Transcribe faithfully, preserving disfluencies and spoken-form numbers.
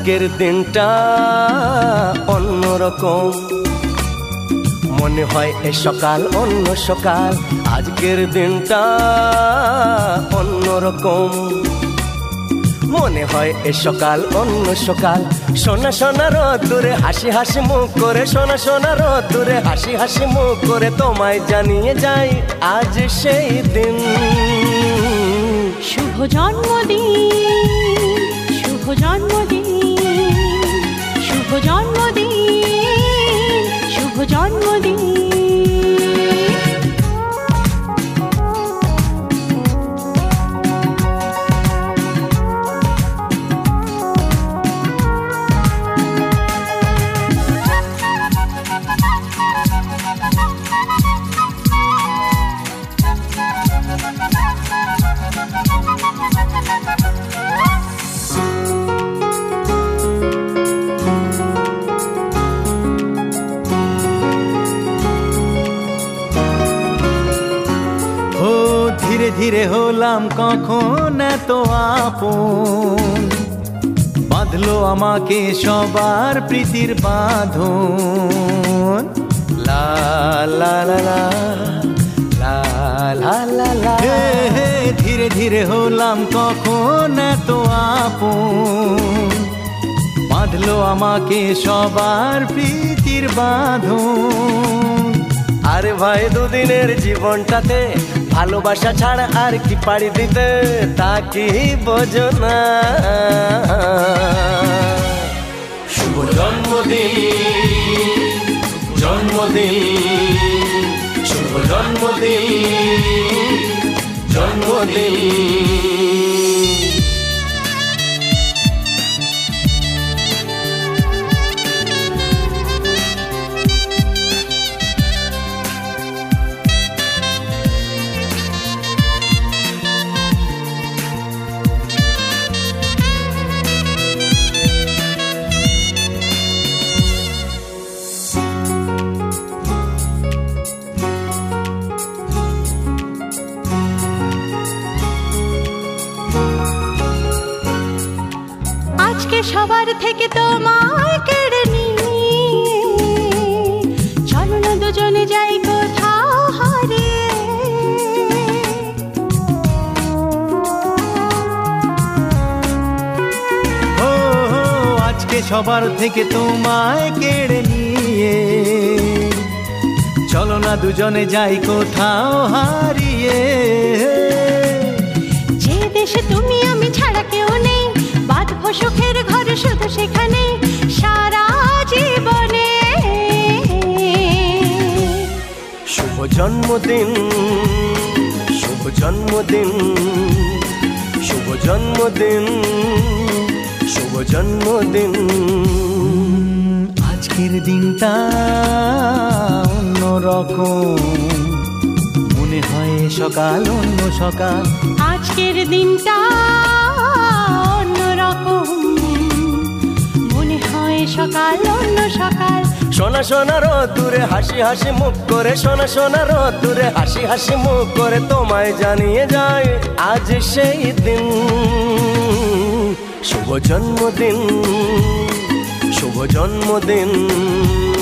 আজকের দিনটা অন্যরকম, মনে হয় এ সকাল অন্য সকাল। আজকের দিনটা অন্যরকম, মনে হয় এ সকাল অন্য সকাল। সোনা সোনা রোদ্দুরে হাসি হাসি মুখ করে, সোনা সোনা রোদ্দুরে হাসি হাসি মুখ করে তোমায় জানিয়ে যাই আজ সেই দিন। শুভ জন্মদিন, শুভ জন্মদিন, শুভ জন্মদিন, শুভ জন্মদিন। ধীরে ধীরে হলাম কখন এত আপন, বাঁধলো আমাকে সবার প্রীতির বাঁধন। লা লা লা লা লা লা লা লা। হে হে ধীরে ধীরে হলাম কখন এত আপন, বাঁধলো আমাকে সবার প্রীতির বাঁধন। আরে ভাই দুদিনের জীবনটাতে ভালোবাসা ছাড়া আর কি পাড়ি দিতে, তা কি বোঝো না। শুভ জন্মদিন, জন্মদিন, শুভ জন্মদিন, জন্মদিন। আজকে সবার থেকে তোমায় কেড়ে নিয়ে চলো না দুজনে যাই কোথাও হারিয়ে। ও আজকে সবার থেকে তোমায় কেড়ে নিয়ে চলো না দুজনে যাই কোথাও হারিয়ে। যে দেশে তুমি আমি ছাড়া কেউ নেই, বাঁধবো সুখের ঘর শুধু সেখানে সারা জীবনে। শুভ জন্মদিন, শুভ জন্মদিন, শুভ জন্মদিন, শুভ জন্মদিন। আজকের দিনটা অন্যরকম, মনে হয় সকাল অন্য সকাল। আজকের দিনটা অন্যরকম, মনে হয় সকাল অন্য সকাল। সোনা সোনা রোদ্দুরে হাসি হাসি মুখ করে, সোনা সোনা রোদ্দুরে হাসি হাসি মুখ করে তোমায় জানিয়ে যায় আজ সেই দিন। শুভ জন্মদিন, শুভ জন্মদিন।